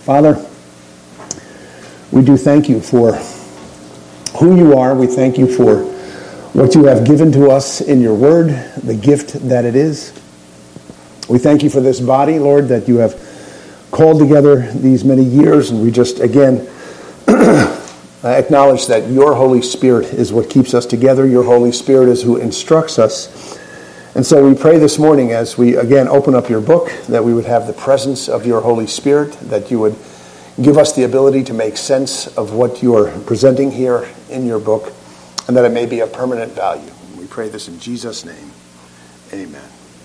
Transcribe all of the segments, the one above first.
Father, we do thank you for who you are. We thank you for what you have given to us in your word, the gift that it is. We thank you for this body, Lord, that you have called together these many years, and we just, again, acknowledge that your Holy Spirit is what keeps us together. Your Holy Spirit is who instructs us. And so we pray this morning as we, again, open up your book, that we would have the presence of your Holy Spirit, that you would give us the ability to make sense of what you are presenting here in your book, and that it may be of permanent value. We pray this in Jesus' name. Amen.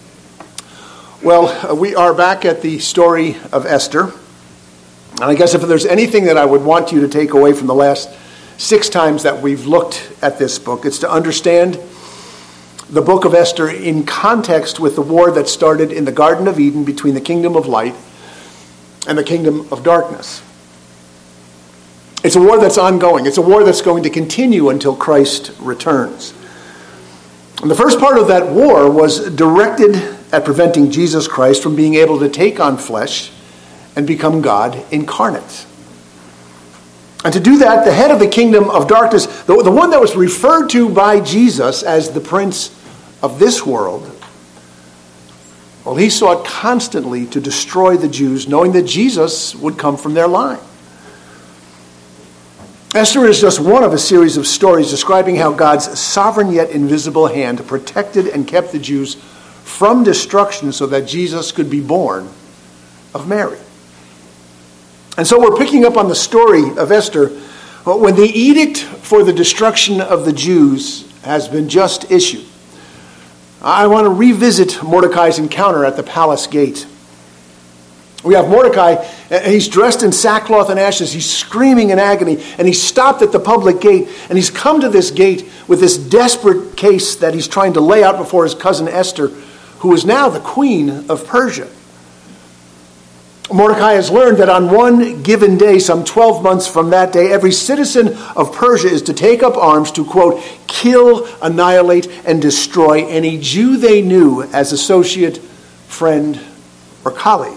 Well, we are back at the story of Esther. And I guess if there's anything that I would want you to take away from the last 6 times that we've looked at this book, it's to understand the book of Esther in context with the war that started in the Garden of Eden between the kingdom of light and the kingdom of darkness. It's a war that's ongoing. It's a war that's going to continue until Christ returns. And the first part of that war was directed at preventing Jesus Christ from being able to take on flesh and become God incarnate. And to do that, the head of the kingdom of darkness, the one that was referred to by Jesus as the prince of this world, well, he sought constantly to destroy the Jews, knowing that Jesus would come from their line. Esther is just one of a series of stories describing how God's sovereign yet invisible hand protected and kept the Jews from destruction so that Jesus could be born of Mary. And so we're picking up on the story of Esther when the edict for the destruction of the Jews has been just issued. I want to revisit Mordecai's encounter at the palace gate. We have Mordecai, and he's dressed in sackcloth and ashes. He's screaming in agony, and he's stopped at the public gate, and he's come to this gate with this desperate case that he's trying to lay out before his cousin Esther, who is now the queen of Persia. Mordecai has learned that on one given day, some 12 months from that day, every citizen of Persia is to take up arms to, quote, kill, annihilate, and destroy any Jew they knew as associate, friend, or colleague.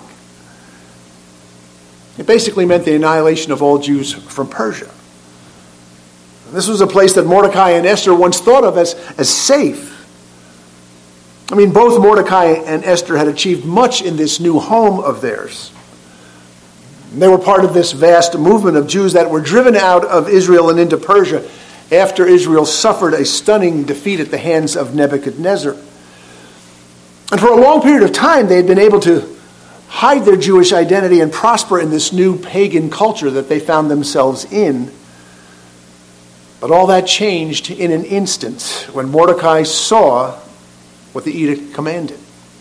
It basically meant the annihilation of all Jews from Persia. This was a place that Mordecai and Esther once thought of as safe. I mean, both Mordecai and Esther had achieved much in this new home of theirs. They were part of this vast movement of Jews that were driven out of Israel and into Persia after Israel suffered a stunning defeat at the hands of Nebuchadnezzar. And for a long period of time, they had been able to hide their Jewish identity and prosper in this new pagan culture that they found themselves in. But all that changed in an instant when Mordecai saw what the edict commanded.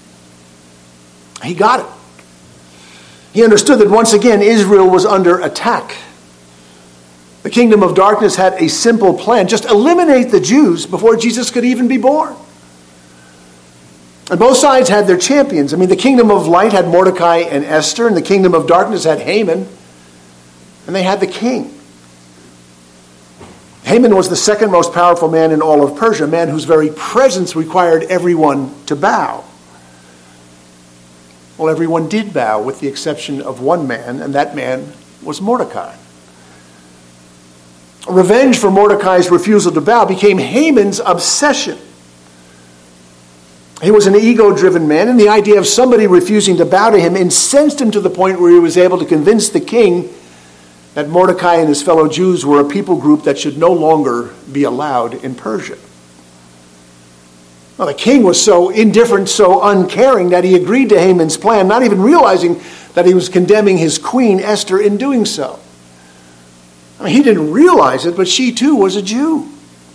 He got it. He understood that once again Israel was under attack. The kingdom of darkness had a simple plan: just eliminate the Jews before Jesus could even be born. And both sides had their champions. I mean, the kingdom of light had Mordecai and Esther, and the kingdom of darkness had Haman, and they had the king. Haman was the second most powerful man in all of Persia, a man whose very presence required everyone to bow. Well, everyone did bow with the exception of one man, and that man was Mordecai. Revenge for Mordecai's refusal to bow became Haman's obsession. He was an ego-driven man, and the idea of somebody refusing to bow to him incensed him to the point where he was able to convince the king that Mordecai and his fellow Jews were a people group that should no longer be allowed in Persia. Well, the king was so indifferent, so uncaring, that he agreed to Haman's plan, not even realizing that he was condemning his queen, Esther, in doing so. I mean, he didn't realize it, but she too was a Jew.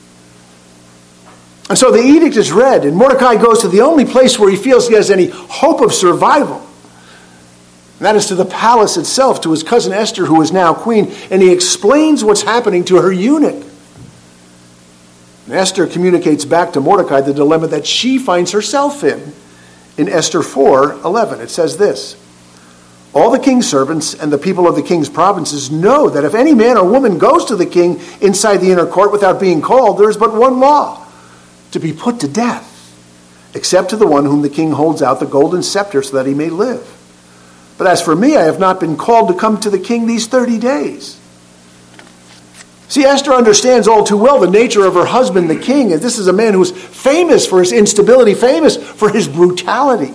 And so the edict is read, and Mordecai goes to the only place where he feels he has any hope of survival. And that is to the palace itself, to his cousin Esther, who is now queen, and he explains what's happening to her eunuch. And Esther communicates back to Mordecai the dilemma that she finds herself in Esther 4:11. It says this: all the king's servants and the people of the king's provinces know that if any man or woman goes to the king inside the inner court without being called, there is but one law: to be put to death, except to the one whom the king holds out the golden scepter so that he may live. But as for me, I have not been called to come to the king these 30 days. See, Esther understands all too well the nature of her husband, the king. And this is a man who is famous for his instability, famous for his brutality.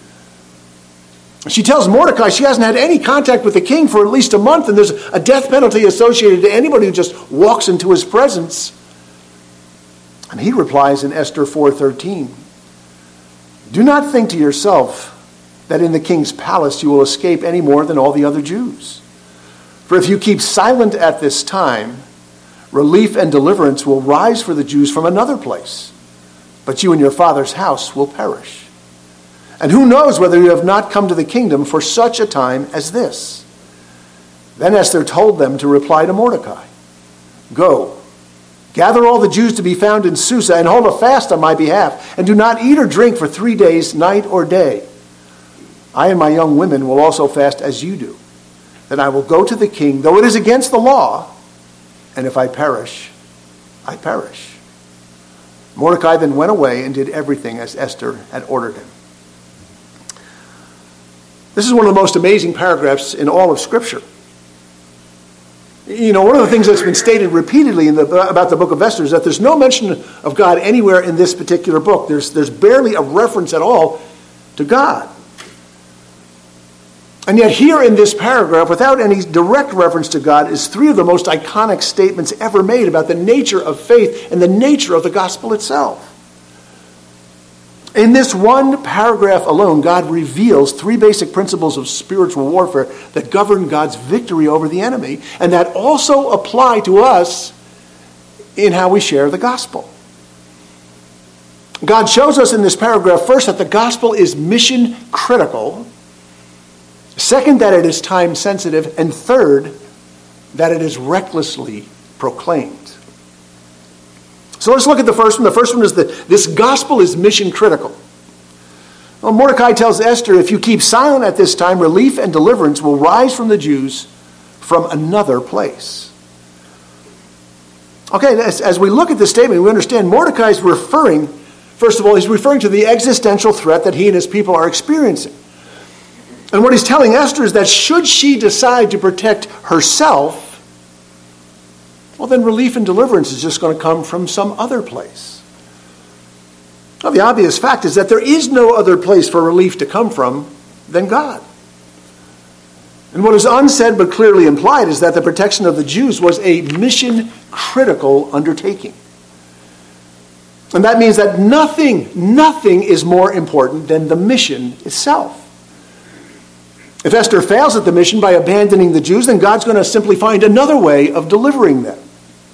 She tells Mordecai she hasn't had any contact with the king for at least a month, and there's a death penalty associated to anybody who just walks into his presence. And he replies in Esther 4:13, "Do not think to yourself that in the king's palace you will escape any more than all the other Jews. For if you keep silent at this time, relief and deliverance will rise for the Jews from another place, but you and your father's house will perish. And who knows whether you have not come to the kingdom for such a time as this?" Then Esther told them to reply to Mordecai, "Go, gather all the Jews to be found in Susa and hold a fast on my behalf, and do not eat or drink for 3 days, night or day. I and my young women will also fast as you do. Then I will go to the king, though it is against the law, and if I perish, I perish." Mordecai then went away and did everything as Esther had ordered him. This is one of the most amazing paragraphs in all of Scripture. You know, one of the things that's been stated repeatedly about the book of Esther is that there's no mention of God anywhere in this particular book. There's barely a reference at all to God. And yet here in this paragraph, without any direct reference to God, is 3 of the most iconic statements ever made about the nature of faith and the nature of the gospel itself. In this one paragraph alone, God reveals 3 basic principles of spiritual warfare that govern God's victory over the enemy, and that also apply to us in how we share the gospel. God shows us in this paragraph, first, that the gospel is mission critical. Second, that it is time sensitive. And third, that it is recklessly proclaimed. So let's look at the first one. The first one is that this gospel is mission critical. Well, Mordecai tells Esther, if you keep silent at this time, relief and deliverance will rise from the Jews from another place. Okay, as we look at this statement, we understand Mordecai is referring, first of all, he's referring to the existential threat that he and his people are experiencing. And what he's telling Esther is that should she decide to protect herself, well, then relief and deliverance is just going to come from some other place. Well, the obvious fact is that there is no other place for relief to come from than God. And what is unsaid but clearly implied is that the protection of the Jews was a mission-critical undertaking. And that means that nothing is more important than the mission itself. If Esther fails at the mission by abandoning the Jews, then God's going to simply find another way of delivering them.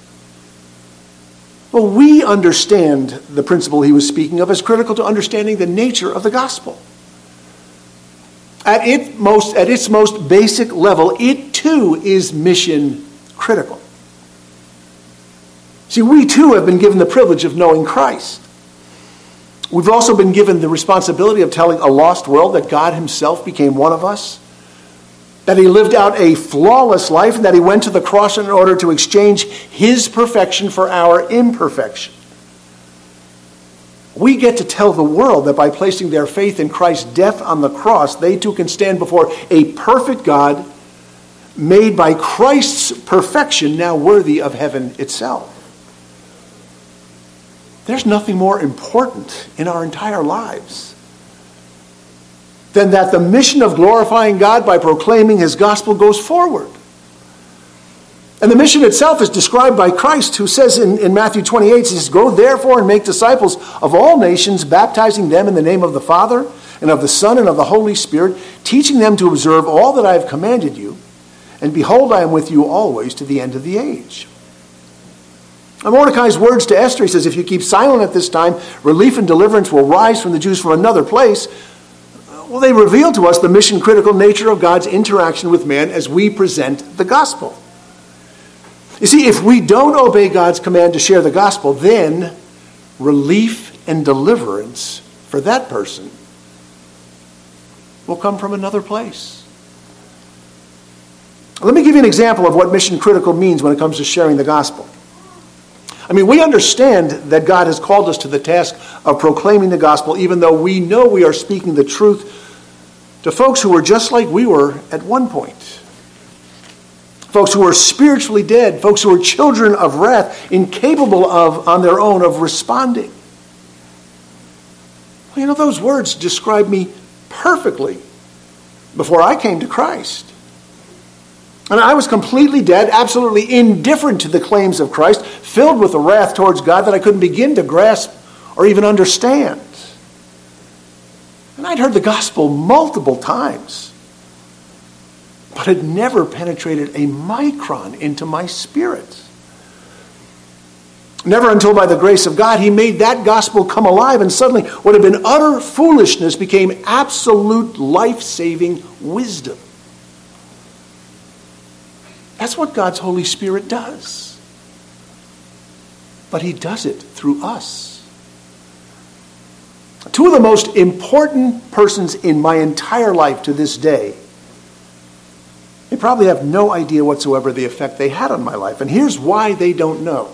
Well, we understand the principle he was speaking of as critical to understanding the nature of the gospel. At its most basic level, it too is mission critical. See, we too have been given the privilege of knowing Christ. We've also been given the responsibility of telling a lost world that God himself became one of us, that he lived out a flawless life, and that he went to the cross in order to exchange his perfection for our imperfection. We get to tell the world that by placing their faith in Christ's death on the cross, they too can stand before a perfect God made by Christ's perfection, now worthy of heaven itself. There's nothing more important in our entire lives than that the mission of glorifying God by proclaiming his gospel goes forward. And the mission itself is described by Christ, who says in Matthew 28, he says, "Go therefore and make disciples of all nations, baptizing them in the name of the Father and of the Son and of the Holy Spirit, teaching them to observe all that I have commanded you. And behold, I am with you always to the end of the age." And Mordecai's words to Esther, he says, if you keep silent at this time, relief and deliverance will rise from the Jews from another place. Well, they reveal to us the mission-critical nature of God's interaction with man as we present the gospel. You see, if we don't obey God's command to share the gospel, then relief and deliverance for that person will come from another place. Let me give you an example of what mission-critical means when it comes to sharing the gospel. I mean, we understand that God has called us to the task of proclaiming the gospel, even though we know we are speaking the truth to folks who were just like we were at one point. Folks who were spiritually dead, folks who were children of wrath, incapable of, on their own, of responding. Well, you know, those words describe me perfectly before I came to Christ. And I was completely dead, absolutely indifferent to the claims of Christ, filled with a wrath towards God that I couldn't begin to grasp or even understand. And I'd heard the gospel multiple times, but it never penetrated a micron into my spirit. Never until by the grace of God, he made that gospel come alive, and suddenly what had been utter foolishness became absolute life-saving wisdom. That's what God's Holy Spirit does. But he does it through us. Two of the most important persons in my entire life to this day, they probably have no idea whatsoever the effect they had on my life. And here's why they don't know.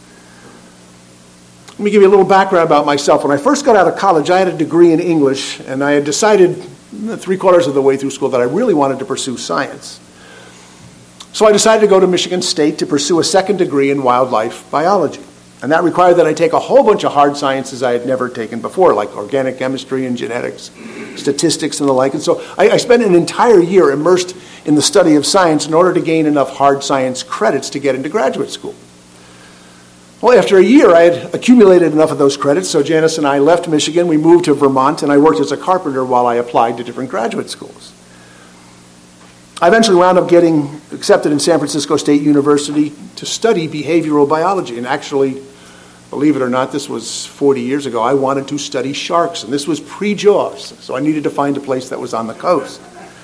Let me give you a little background about myself. When I first got out of college, I had a degree in English, and I had decided 3/4 of the way through school that I really wanted to pursue science. So I decided to go to Michigan State to pursue a second degree in wildlife biology. And that required that I take a whole bunch of hard sciences I had never taken before, like organic chemistry and genetics, statistics and the like. And so I spent an entire year immersed in the study of science in order to gain enough hard science credits to get into graduate school. Well, after a year, I had accumulated enough of those credits, so Janice and I left Michigan. We moved to Vermont, and I worked as a carpenter while I applied to different graduate schools. I eventually wound up getting accepted in San Francisco State University to study behavioral biology. And actually, believe it or not, this was 40 years ago. I wanted to study sharks, and this was pre-Jaws, so I needed to find a place that was on the coast.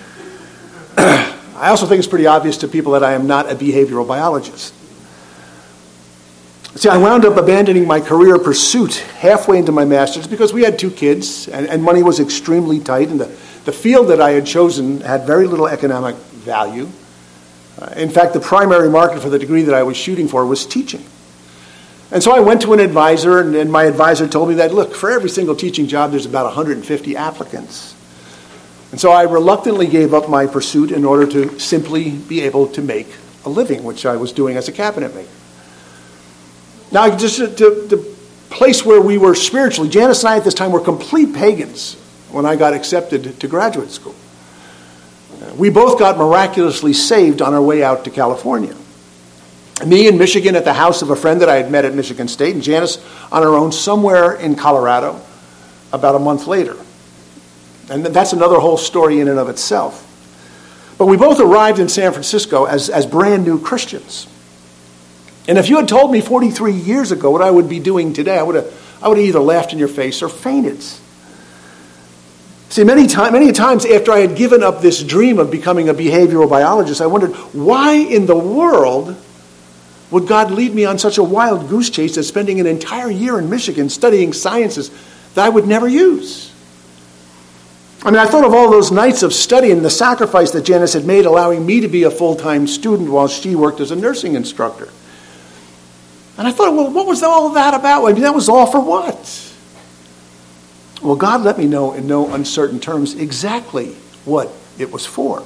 I also think it's pretty obvious to people that I am not a behavioral biologist. See, I wound up abandoning my career pursuit halfway into my master's because we had 2 kids, and money was extremely tight, and the field that I had chosen had very little economic value. In fact, the primary market for the degree that I was shooting for was teaching. And so I went to an advisor, and my advisor told me that, look, for every single teaching job, there's about 150 applicants. And so I reluctantly gave up my pursuit in order to simply be able to make a living, which I was doing as a cabinet maker. Now, just the place where we were spiritually, Janice and I at this time were complete pagans when I got accepted to graduate school. We both got miraculously saved on our way out to California. Me in Michigan at the house of a friend that I had met at Michigan State, and Janice on her own somewhere in Colorado about a month later. And that's another whole story in and of itself. But we both arrived in San Francisco as brand new Christians. And if you had told me 43 years ago what I would be doing today, I would have either laughed in your face or fainted. See, many times after I had given up this dream of becoming a behavioral biologist, I wondered, why in the world would God lead me on such a wild goose chase as spending an entire year in Michigan studying sciences that I would never use? I mean, I thought of all those nights of study and the sacrifice that Janice had made allowing me to be a full-time student while she worked as a nursing instructor. And I thought, well, what was all of that about? I mean, that was all for what? Well, God let me know in no uncertain terms exactly what it was for.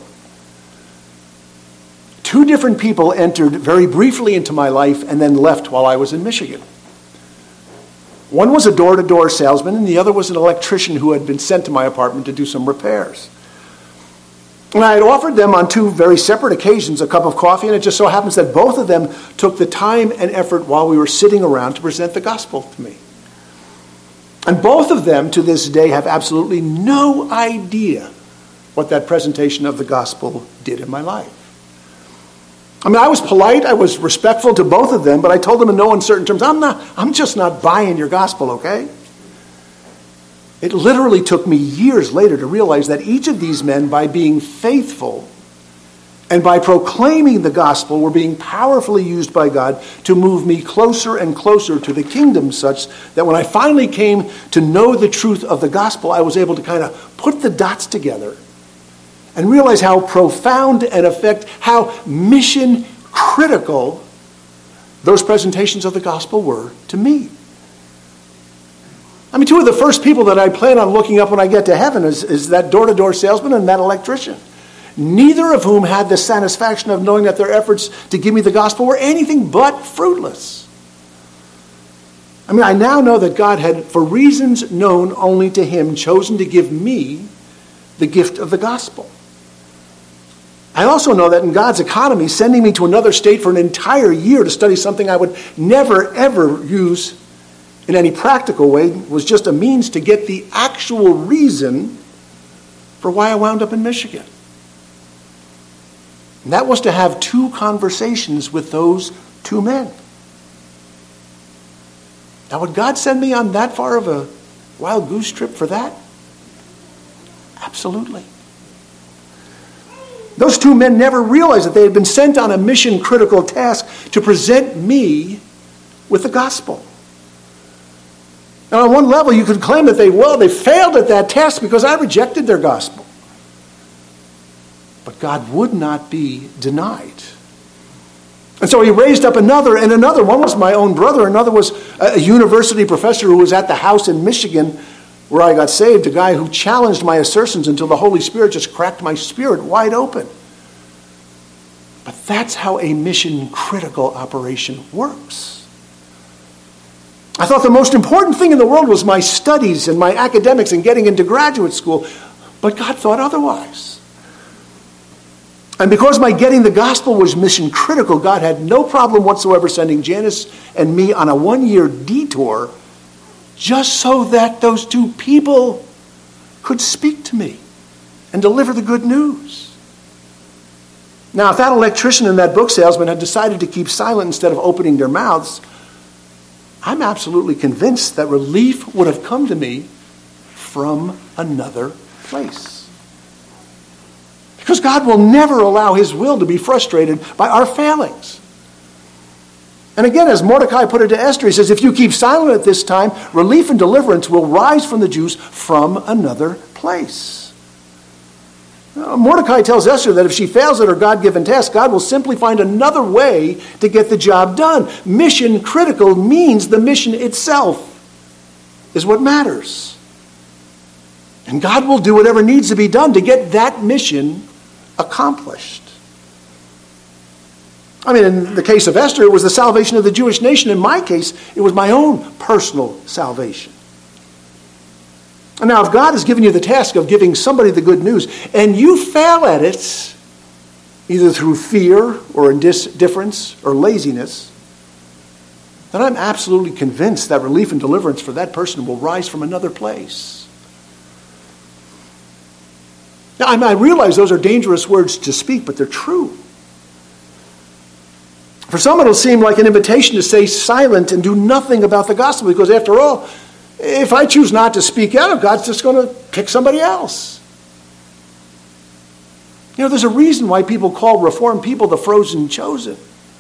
2 different people entered very briefly into my life and then left while I was in Michigan. One was a door-to-door salesman, and the other was an electrician who had been sent to my apartment to do some repairs. And I had offered them on 2 very separate occasions a cup of coffee, and it just so happens that both of them took the time and effort while we were sitting around to present the gospel to me. And both of them, to this day, have absolutely no idea what that presentation of the gospel did in my life. I mean, I was polite, I was respectful to both of them, but I told them in no uncertain terms, I'm just not buying your gospel, okay? It literally took me years later to realize that each of these men, by being faithful and by proclaiming the gospel, were being powerfully used by God to move me closer and closer to the kingdom, such that when I finally came to know the truth of the gospel, I was able to kind of put the dots together and realize how profound an effect, how mission critical those presentations of the gospel were to me. I mean, two of the first people that I plan on looking up when I get to heaven is that door-to-door salesman and that electrician. Neither of whom had the satisfaction of knowing that their efforts to give me the gospel were anything but fruitless. I mean, I now know that God had, for reasons known only to him, chosen to give me the gift of the gospel. I also know that in God's economy, sending me to another state for an entire year to study something I would never, ever use in any practical way was just a means to get the actual reason for why I wound up in Michigan. And that was to have 2 conversations with those 2 men. Now, would God send me on that far of a wild goose trip for that? Absolutely. Those 2 men never realized that they had been sent on a mission-critical task to present me with the gospel. Now, on one level, you could claim that they failed at that task because I rejected their gospel. But God would not be denied. And so he raised up another and another. One was my own brother. Another was a university professor who was at the house in Michigan where I got saved, a guy who challenged my assertions until the Holy Spirit just cracked my spirit wide open. But that's how a mission-critical operation works. I thought the most important thing in the world was my studies and my academics and getting into graduate school. But God thought otherwise. And because my getting the gospel was mission critical, God had no problem whatsoever sending Janice and me on a 1-year detour just so that those 2 people could speak to me and deliver the good news. Now, if that electrician and that book salesman had decided to keep silent instead of opening their mouths, I'm absolutely convinced that relief would have come to me from another place. Because God will never allow his will to be frustrated by our failings. And again, as Mordecai put it to Esther, he says, if you keep silent at this time, relief and deliverance will rise from the Jews from another place. Now, Mordecai tells Esther that if she fails at her God-given task, God will simply find another way to get the job done. Mission critical means the mission itself is what matters. And God will do whatever needs to be done to get that mission accomplished. I mean, in the case of Esther, it was the salvation of the Jewish nation. In my case, it was my own personal salvation. And now, if God has given you the task of giving somebody the good news, and you fail at it, either through fear or indifference or laziness, then I'm absolutely convinced that relief and deliverance for that person will rise from another place. Now, I realize those are dangerous words to speak, but they're true. For some, it'll seem like an invitation to stay silent and do nothing about the gospel, because after all, if I choose not to speak out, God's just going to pick somebody else. You know, there's a reason why people call Reformed people the frozen chosen.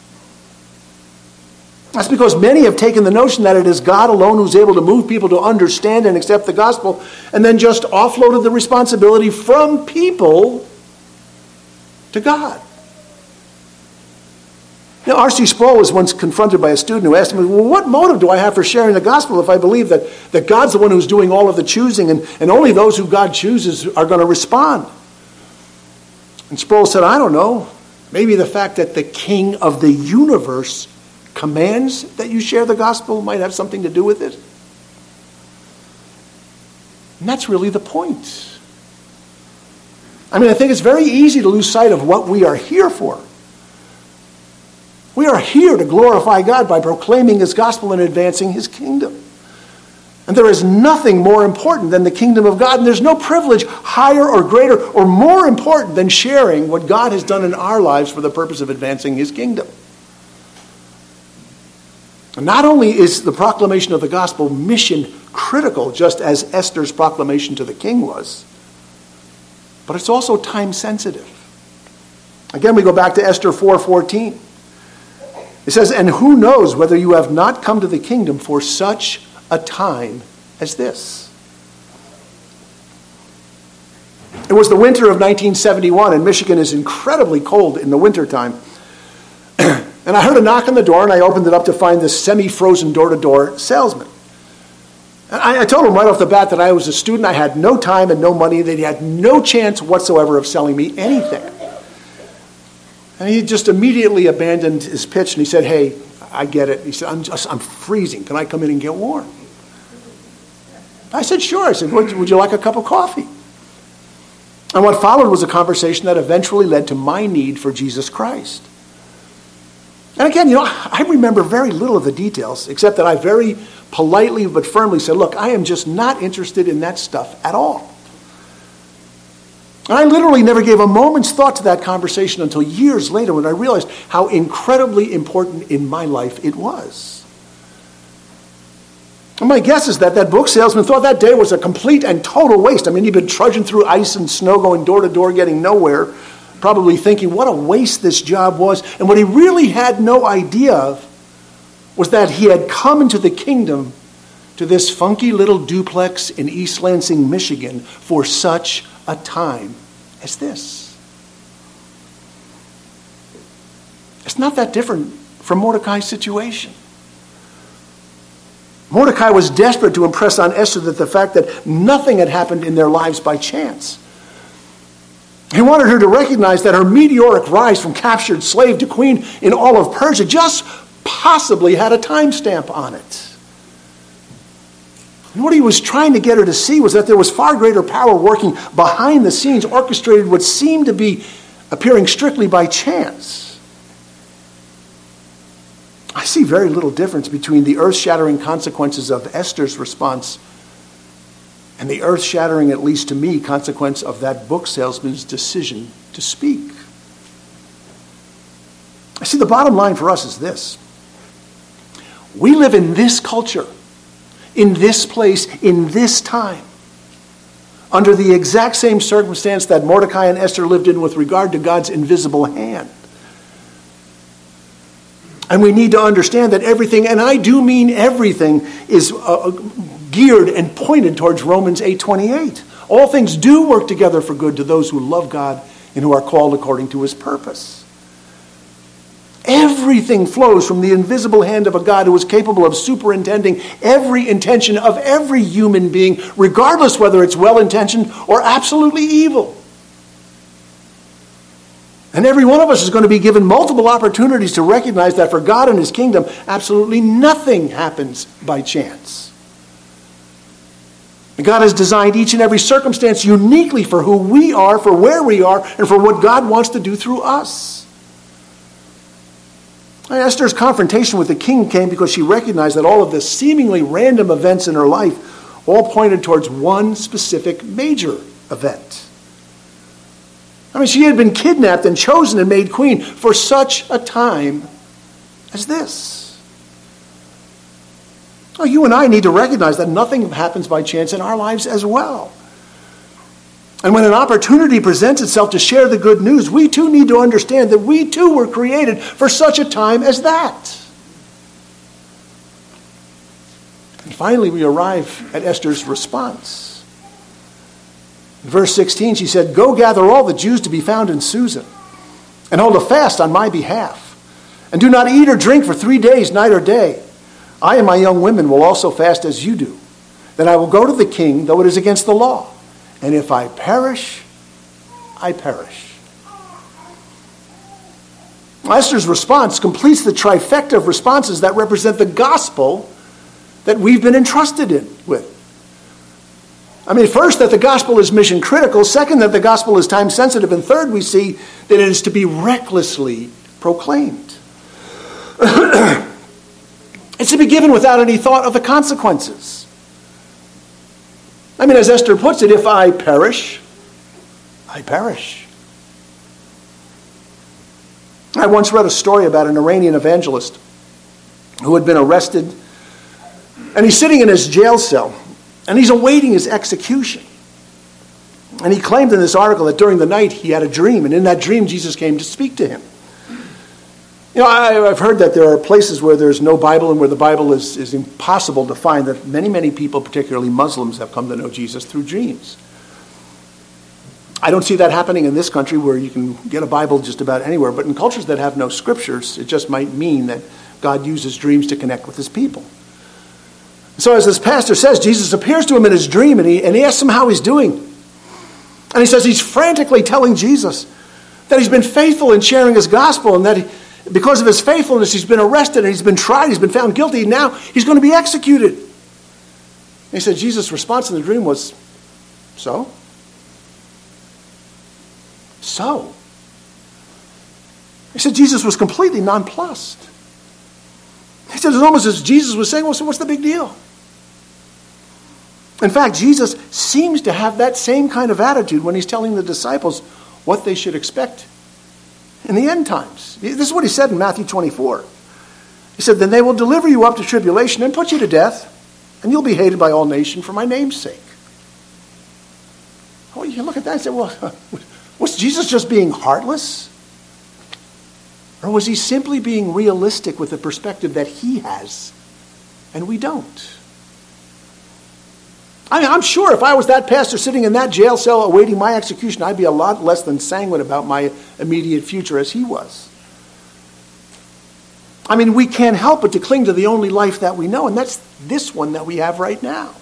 That's because many have taken the notion that it is God alone who's able to move people to understand and accept the gospel, and then just offloaded the responsibility from people to God. Now, R.C. Sproul was once confronted by a student who asked him, well, what motive do I have for sharing the gospel if I believe that God's the one who's doing all of the choosing, and only those who God chooses are going to respond? And Sproul said, I don't know. Maybe the fact that the King of the universe commands that you share the gospel might have something to do with it. And that's really the point. I mean, I think it's very easy to lose sight of what we are here for. We are here to glorify God by proclaiming his gospel and advancing his kingdom. And there is nothing more important than the kingdom of God. And there's no privilege higher or greater or more important than sharing what God has done in our lives for the purpose of advancing his kingdom. And not only is the proclamation of the gospel mission critical, just as Esther's proclamation to the king was, but it's also time sensitive. Again, we go back to Esther 4:14. It says, and who knows whether you have not come to the kingdom for such a time as this. It was the winter of 1971, and Michigan is incredibly cold in the wintertime. And I heard a knock on the door, and I opened it up to find this semi-frozen door-to-door salesman. I told him right off the bat that I was a student, I had no time and no money, that he had no chance whatsoever of selling me anything. And he just immediately abandoned his pitch and he said, hey, I get it. He said, I'm freezing. Can I come in and get warm? I said, sure. I said, would you like a cup of coffee? And what followed was a conversation that eventually led to my need for Jesus Christ. And again, I remember very little of the details, except that I very politely but firmly said, look, I am just not interested in that stuff at all. And I literally never gave a moment's thought to that conversation until years later when I realized how incredibly important in my life it was. And my guess is that book salesman thought that day was a complete and total waste. I mean, he'd been trudging through ice and snow, going door to door, getting nowhere, probably thinking what a waste this job was. And what he really had no idea of was that he had come into the kingdom to this funky little duplex in East Lansing, Michigan for such a time as this. It's not that different from Mordecai's situation. Mordecai was desperate to impress on Esther that the fact that nothing had happened in their lives by chance. He wanted her to recognize that her meteoric rise from captured slave to queen in all of Persia just possibly had a timestamp on it. And what he was trying to get her to see was that there was far greater power working behind the scenes, orchestrated what seemed to be appearing strictly by chance. I see very little difference between the earth-shattering consequences of Esther's response and the earth-shattering, at least to me, consequence of that book salesman's decision to speak. I see the bottom line for us is this. We live in this culture, in this place, in this time, under the exact same circumstance that Mordecai and Esther lived in with regard to God's invisible hand. And we need to understand that everything, and I do mean everything, is geared and pointed towards Romans 8:28. All things do work together for good to those who love God and who are called according to his purpose. Everything flows from the invisible hand of a God who is capable of superintending every intention of every human being, regardless whether it's well-intentioned or absolutely evil. And every one of us is going to be given multiple opportunities to recognize that for God and his kingdom, absolutely nothing happens by chance. And God has designed each and every circumstance uniquely for who we are, for where we are, and for what God wants to do through us. And Esther's confrontation with the king came because she recognized that all of the seemingly random events in her life all pointed towards one specific major event. I mean, she had been kidnapped and chosen and made queen for such a time as this. Well, you and I need to recognize that nothing happens by chance in our lives as well. And when an opportunity presents itself to share the good news, we too need to understand that we too were created for such a time as that. And finally, we arrive at Esther's response. In verse 16, she said, "Go gather all the Jews to be found in Susa, and hold a fast on my behalf. And do not eat or drink for 3 days, night or day. I and my young women will also fast as you do. Then I will go to the king, though it is against the law. And if I perish, I perish." Esther's response completes the trifecta of responses that represent the gospel that we've been entrusted with. I mean, first, that the gospel is mission critical. Second, that the gospel is time sensitive. And third, we see that it is to be recklessly proclaimed. It's to be given without any thought of the consequences. I mean, as Esther puts it, if I perish, I perish. I once read a story about an Iranian evangelist who had been arrested, and he's sitting in his jail cell. And he's awaiting his execution. And he claimed in this article that during the night he had a dream. And in that dream, Jesus came to speak to him. You know, I've heard that there are places where there's no Bible and where the Bible is impossible to find. That many, many people, particularly Muslims, have come to know Jesus through dreams. I don't see that happening in this country where you can get a Bible just about anywhere. But in cultures that have no scriptures, it just might mean that God uses dreams to connect with his people. So as this pastor says, Jesus appears to him in his dream, and he asks him how he's doing. And he says he's frantically telling Jesus that he's been faithful in sharing his gospel, and that because of his faithfulness, he's been arrested, and he's been tried, he's been found guilty, and now he's going to be executed. And he said Jesus' response in the dream was, So? He said Jesus was completely nonplussed. He said it's almost as Jesus was saying, well, so what's the big deal? In fact, Jesus seems to have that same kind of attitude when he's telling the disciples what they should expect in the end times. This is what he said in Matthew 24. He said, then they will deliver you up to tribulation and put you to death, and you'll be hated by all nations for my name's sake. Oh, you can look at that and say, well, was Jesus just being heartless? Or was he simply being realistic with the perspective that he has and we don't? I'm sure if I was that pastor sitting in that jail cell awaiting my execution, I'd be a lot less than sanguine about my immediate future as he was. I mean, we can't help but to cling to the only life that we know, and that's this one that we have right now.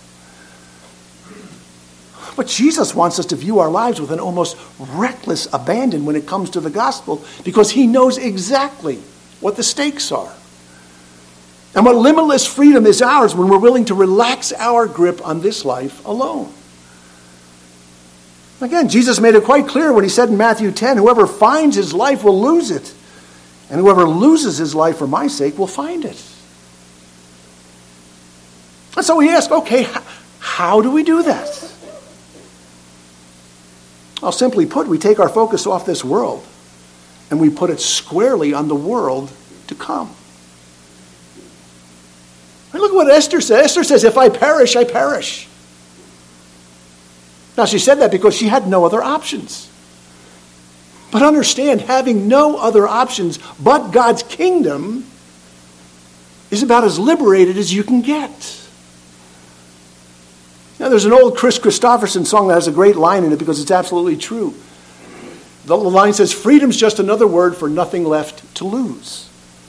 But Jesus wants us to view our lives with an almost reckless abandon when it comes to the gospel, because he knows exactly what the stakes are. And what limitless freedom is ours when we're willing to relax our grip on this life alone. Again, Jesus made it quite clear when he said in Matthew 10, whoever finds his life will lose it, and whoever loses his life for my sake will find it. And so we ask, okay, how do we do that? Well, simply put, we take our focus off this world and we put it squarely on the world to come. And look what Esther says. Esther says, if I perish, I perish. Now, she said that because she had no other options. But understand, having no other options but God's kingdom is about as liberated as you can get. Now, there's an old Chris Christopherson song that has a great line in it because it's absolutely true. The line says, freedom's just another word for nothing left to lose.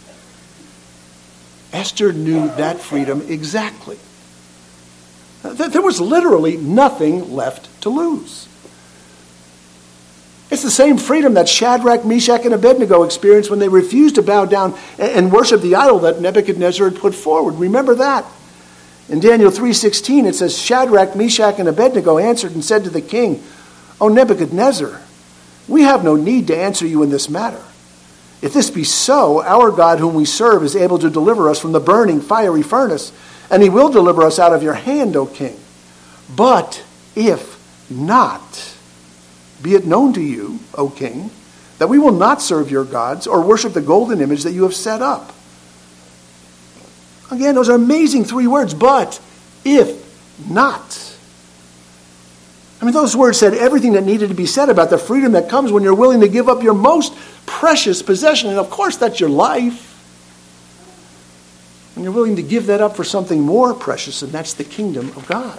Esther knew that freedom exactly. There was literally nothing left to lose. It's the same freedom that Shadrach, Meshach, and Abednego experienced when they refused to bow down and worship the idol that Nebuchadnezzar had put forward. Remember that. In Daniel 3:16, it says, Shadrach, Meshach, and Abednego answered and said to the king, O Nebuchadnezzar, we have no need to answer you in this matter. If this be so, our God whom we serve is able to deliver us from the burning fiery furnace, and he will deliver us out of your hand, O king. But if not, be it known to you, O king, that we will not serve your gods or worship the golden image that you have set up. Again, those are amazing three words, but if not. I mean, those words said everything that needed to be said about the freedom that comes when you're willing to give up your most precious possession. And of course, that's your life. When you're willing to give that up for something more precious, and that's the kingdom of God.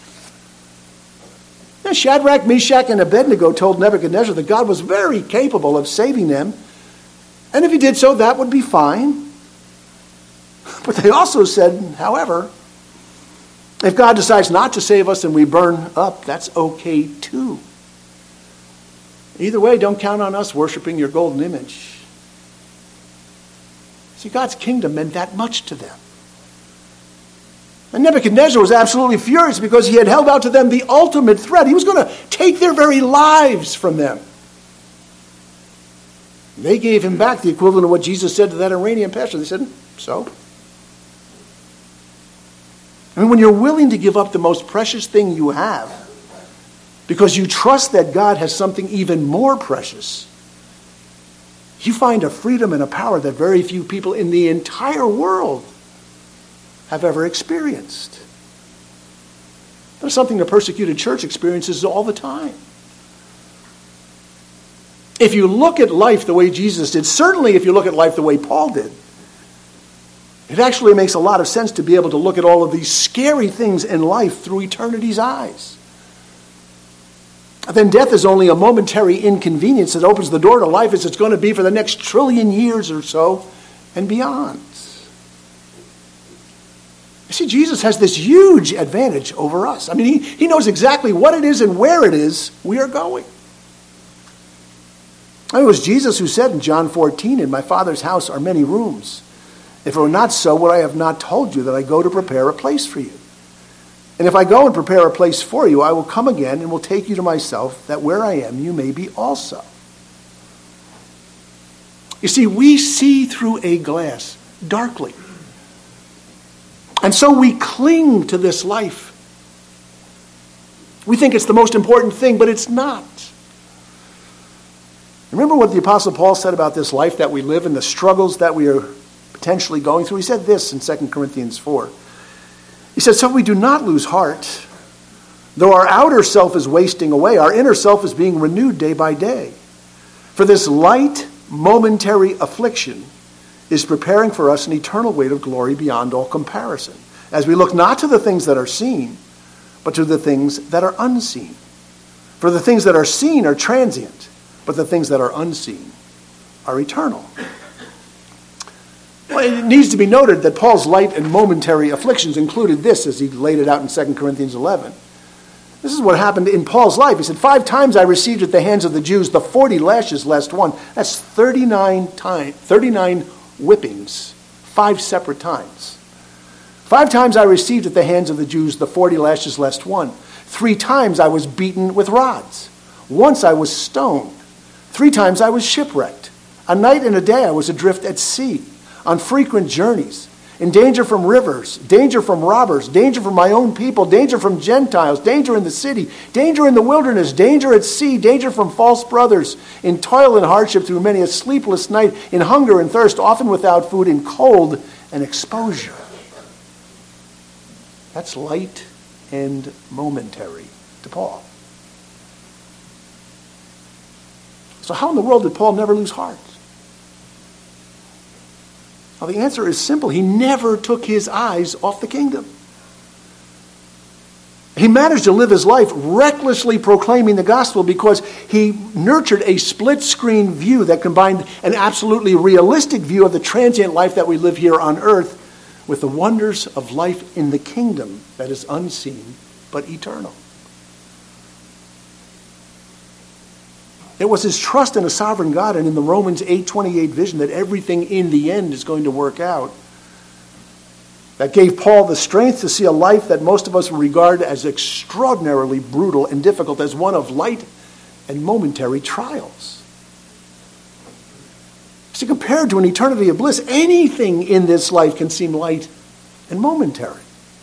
Now, Shadrach, Meshach, and Abednego told Nebuchadnezzar that God was very capable of saving them. And if he did so, that would be fine. But they also said, however, if God decides not to save us and we burn up, that's okay too. Either way, don't count on us worshiping your golden image. See, God's kingdom meant that much to them. And Nebuchadnezzar was absolutely furious because he had held out to them the ultimate threat. He was going to take their very lives from them. They gave him back the equivalent of what Jesus said to that Iranian pastor. They said, so? I mean, when you're willing to give up the most precious thing you have because you trust that God has something even more precious, you find a freedom and a power that very few people in the entire world have ever experienced. That's something the persecuted church experiences all the time. If you look at life the way Jesus did, certainly if you look at life the way Paul did, it actually makes a lot of sense to be able to look at all of these scary things in life through eternity's eyes. Then death is only a momentary inconvenience that opens the door to life as it's going to be for the next trillion years or so and beyond. See, Jesus has this huge advantage over us. I mean, he knows exactly what it is and where it is we are going. It was Jesus who said in John 14, "In my Father's house are many rooms. If it were not so, would I have not told you that I go to prepare a place for you? And if I go and prepare a place for you, I will come again and will take you to myself, that where I am, you may be also." You see, we see through a glass darkly. And so we cling to this life. We think it's the most important thing, but it's not. Remember what the Apostle Paul said about this life that we live and the struggles that we are potentially going through? He said this in 2 Corinthians 4. He said, "So we do not lose heart. Though our outer self is wasting away, our inner self is being renewed day by day. For this light, momentary affliction is preparing for us an eternal weight of glory beyond all comparison, as we look not to the things that are seen, but to the things that are unseen. For the things that are seen are transient, but the things that are unseen are eternal." Well, it needs to be noted that Paul's light and momentary afflictions included this, as he laid it out in 2 Corinthians 11. This is what happened in Paul's life. He said, 5 times I received at the hands of the Jews the 40 lashes less one. That's 39 whippings, 5 separate times. 5 times I received at the hands of the Jews the 40 lashes less one. 3 times I was beaten with rods. Once I was stoned. 3 times I was shipwrecked. A night and a day I was adrift at sea, on frequent journeys, in danger from rivers, danger from robbers, danger from my own people, danger from Gentiles, danger in the city, danger in the wilderness, danger at sea, danger from false brothers, in toil and hardship through many a sleepless night, in hunger and thirst, often without food, in cold and exposure. That's light and momentary to Paul. So how in the world did Paul never lose heart? Well, the answer is simple. He never took his eyes off the kingdom. He managed to live his life recklessly proclaiming the gospel because he nurtured a split-screen view that combined an absolutely realistic view of the transient life that we live here on earth with the wonders of life in the kingdom that is unseen but eternal. It was his trust in a sovereign God and in the Romans 8:28 vision that everything in the end is going to work out that gave Paul the strength to see a life that most of us regard as extraordinarily brutal and difficult as one of light and momentary trials. See, compared to an eternity of bliss, anything in this life can seem light and momentary.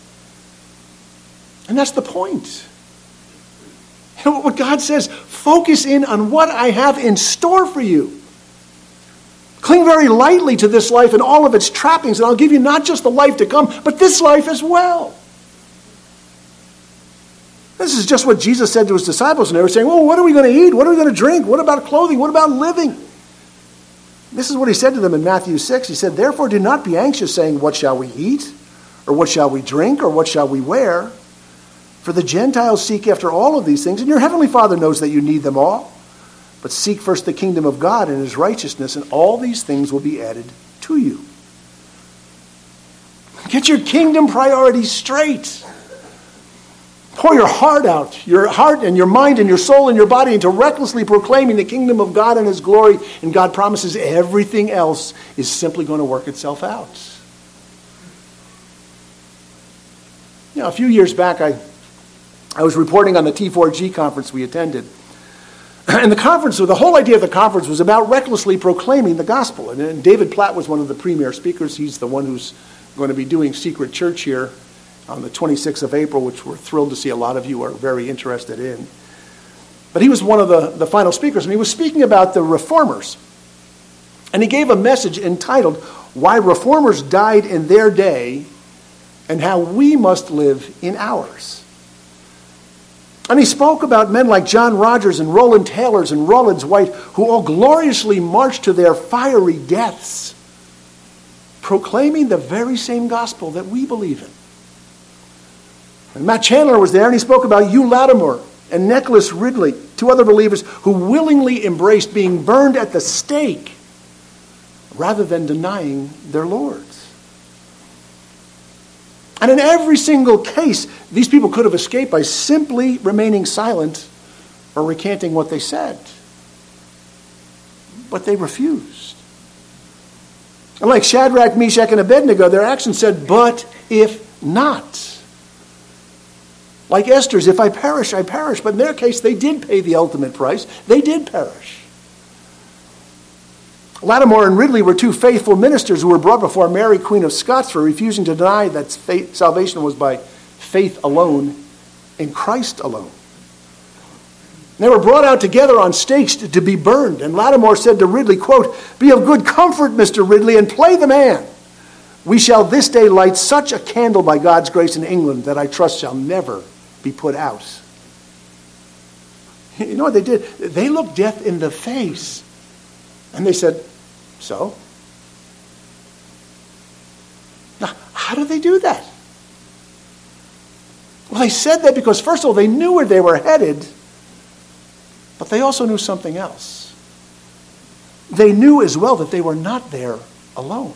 And that's the point. You know what God says? Focus in on what I have in store for you. Cling very lightly to this life and all of its trappings, and I'll give you not just the life to come, but this life as well. This is just what Jesus said to his disciples, and they were saying, well, what are we going to eat? What are we going to drink? What about clothing? What about living? This is what he said to them in Matthew 6. He said, therefore do not be anxious, saying, what shall we eat? Or what shall we drink? Or what shall we wear? For the Gentiles seek after all of these things, and your heavenly Father knows that you need them all. But seek first the kingdom of God and his righteousness, and all these things will be added to you. Get your kingdom priorities straight. Pour your heart out, your heart and your mind and your soul and your body into recklessly proclaiming the kingdom of God and his glory, and God promises everything else is simply going to work itself out. You know, a few years back, I was reporting on the T4G conference we attended. And the whole idea of the conference was about recklessly proclaiming the gospel. And David Platt was one of the premier speakers. He's the one who's going to be doing Secret Church here on the 26th of April, which we're thrilled to see a lot of you are very interested in. But he was one of the final speakers, and he was speaking about the reformers. And he gave a message entitled, Why Reformers Died in Their Day and How We Must Live in Ours. And he spoke about men like John Rogers and Roland Taylors and Rollins White, who all gloriously marched to their fiery deaths, proclaiming the very same gospel that we believe in. And Matt Chandler was there, and he spoke about Hugh Latimer and Nicholas Ridley, 2 other believers who willingly embraced being burned at the stake rather than denying their lords. And in every single case, these people could have escaped by simply remaining silent or recanting what they said. But they refused. And like Shadrach, Meshach, and Abednego, their actions said, "But if not." Like Esther's, "If I perish, I perish." But in their case, they did pay the ultimate price. They did perish. Lattimore and Ridley were two faithful ministers who were brought before Mary, Queen of Scots, for refusing to deny that salvation was by faith alone, in Christ alone. They were brought out together on stakes to be burned. And Lattimore said to Ridley, quote, "Be of good comfort, Mr. Ridley, and play the man. We shall this day light such a candle by God's grace in England that I trust shall never be put out." You know what they did? They looked death in the face. And they said, "So?" Now, how did they do that? Well, they said that because, first of all, they knew where they were headed, but they also knew something else. They knew as well that they were not there alone.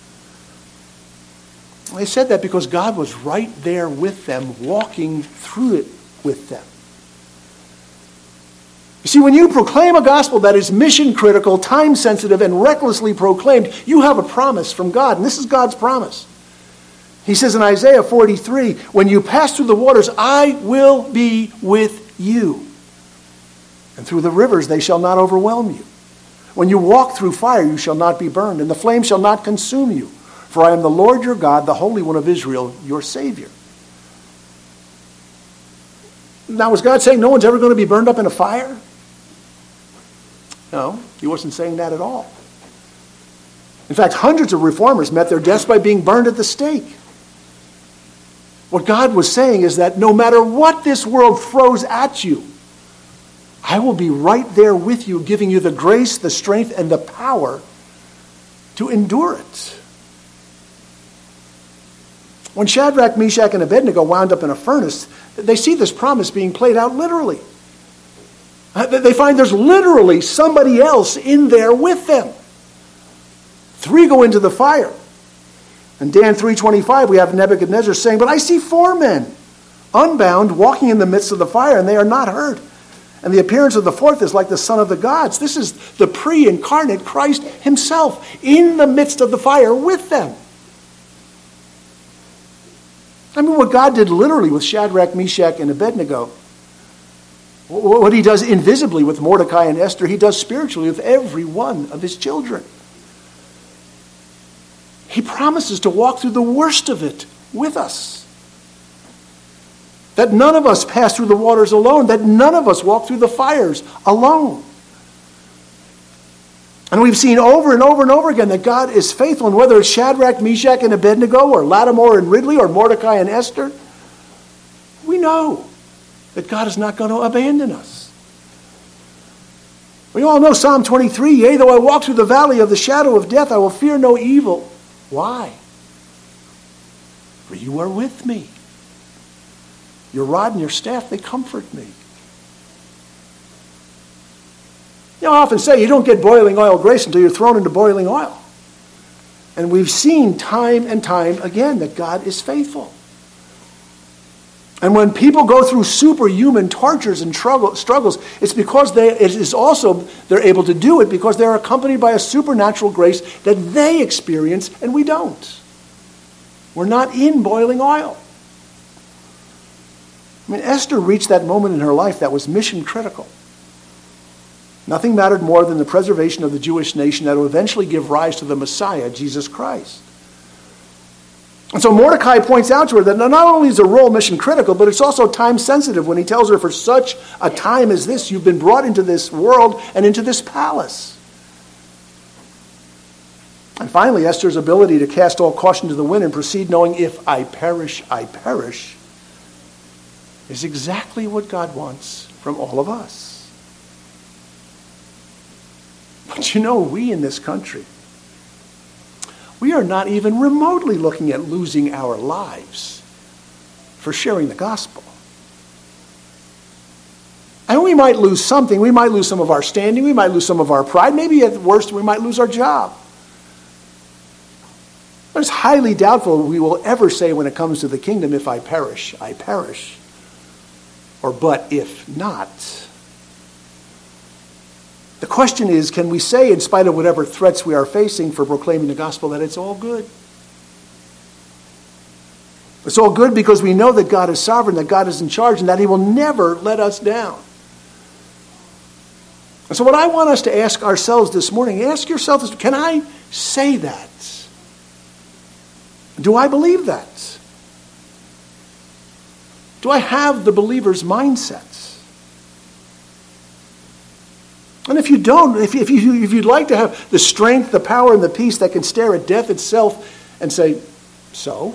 They said that because God was right there with them, walking through it with them. You see, when you proclaim a gospel that is mission critical, time sensitive, and recklessly proclaimed, you have a promise from God. And this is God's promise. He says in Isaiah 43, "When you pass through the waters, I will be with you. And through the rivers, they shall not overwhelm you. When you walk through fire, you shall not be burned, and the flame shall not consume you. For I am the Lord your God, the Holy One of Israel, your Savior." Now, was God saying no one's ever going to be burned up in a fire? No, he wasn't saying that at all. In fact, hundreds of reformers met their deaths by being burned at the stake. What God was saying is that no matter what this world throws at you, I will be right there with you, giving you the grace, the strength, and the power to endure it. When Shadrach, Meshach, and Abednego wound up in a furnace, they see this promise being played out literally. They find there's literally somebody else in there with them. 3 go into the fire. In Dan 3:25, we have Nebuchadnezzar saying, "But I see 4 men, unbound, walking in the midst of the fire, and they are not hurt. And the appearance of the 4th is like the son of the gods." This is the pre-incarnate Christ himself in the midst of the fire with them. I mean, what God did literally with Shadrach, Meshach, and Abednego, what he does invisibly with Mordecai and Esther, he does spiritually with every one of his children. He promises to walk through the worst of it with us. That none of us pass through the waters alone. That none of us walk through the fires alone. And we've seen over and over and over again that God is faithful. And whether it's Shadrach, Meshach, and Abednego, or Lattimore and Ridley, or Mordecai and Esther, we know that God is not going to abandon us. We all know Psalm 23, "Yea, though I walk through the valley of the shadow of death, I will fear no evil." Why? For you are with me. Your rod and your staff, they comfort me. You know, I often say you don't get boiling oil grace until you're thrown into boiling oil. And we've seen time and time again that God is faithful. And when people go through superhuman tortures and struggles, it's because they're able to do it because they're accompanied by a supernatural grace that they experience and we don't. We're not in boiling oil. I mean, Esther reached that moment in her life that was mission critical. Nothing mattered more than the preservation of the Jewish nation that will eventually give rise to the Messiah, Jesus Christ. And so Mordecai points out to her that not only is her role mission critical, but it's also time sensitive when he tells her, "For such a time as this, you've been brought into this world and into this palace." And finally, Esther's ability to cast all caution to the wind and proceed knowing, "If I perish, I perish," is exactly what God wants from all of us. But you know, we in this country, we are not even remotely looking at losing our lives for sharing the gospel. And we might lose something. We might lose some of our standing. We might lose some of our pride. Maybe at worst, we might lose our job. But it's highly doubtful we will ever say when it comes to the kingdom, if I perish, I perish. Or but if not. The question is, can we say, in spite of whatever threats we are facing for proclaiming the gospel, that it's all good? It's all good because we know that God is sovereign, that God is in charge, and that he will never let us down. And so what I want us to ask ourselves this morning, ask yourself this, can I say that? Do I believe that? Do I have the believer's mindset? And if you don't, if you'd like to have the strength, the power, and the peace that can stare at death itself and say, so?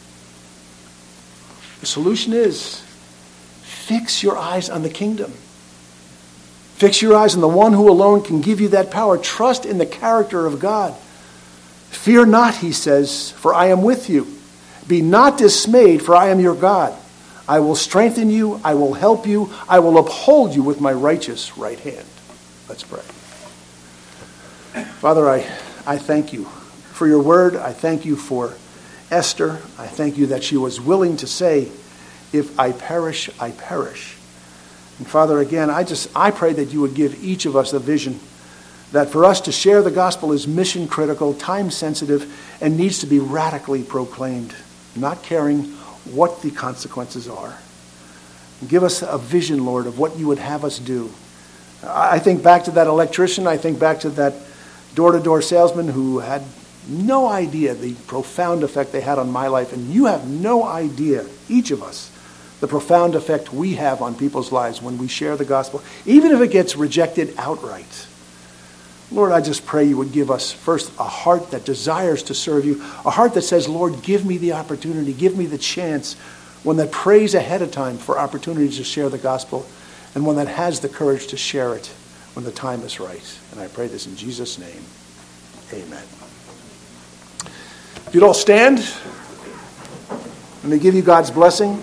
The solution is, fix your eyes on the kingdom. Fix your eyes on the one who alone can give you that power. Trust in the character of God. Fear not, he says, for I am with you. Be not dismayed, for I am your God. I will strengthen you. I will help you. I will uphold you with my righteous right hand. Let's pray. Father, I thank you for your word. I thank you for Esther. I thank you that she was willing to say, if I perish, I perish. And Father, again, I pray that you would give each of us a vision that for us to share the gospel is mission critical, time sensitive, and needs to be radically proclaimed, not caring what the consequences are. Give us a vision, Lord, of what you would have us do. I think back to that electrician. I think back to that door-to-door salesman who had no idea the profound effect they had on my life. And you have no idea, each of us, the profound effect we have on people's lives when we share the gospel, even if it gets rejected outright. Lord, I just pray you would give us first a heart that desires to serve you, a heart that says, Lord, give me the opportunity, give me the chance, one that prays ahead of time for opportunities to share the gospel, and one that has the courage to share it when the time is right. And I pray this in Jesus' name. Amen. If you'd all stand, let me give you God's blessing.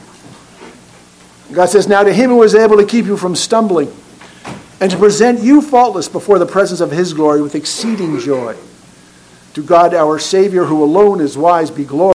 God says, now to him who is able to keep you from stumbling and to present you faultless before the presence of his glory with exceeding joy. To God our Savior, who alone is wise, be glory.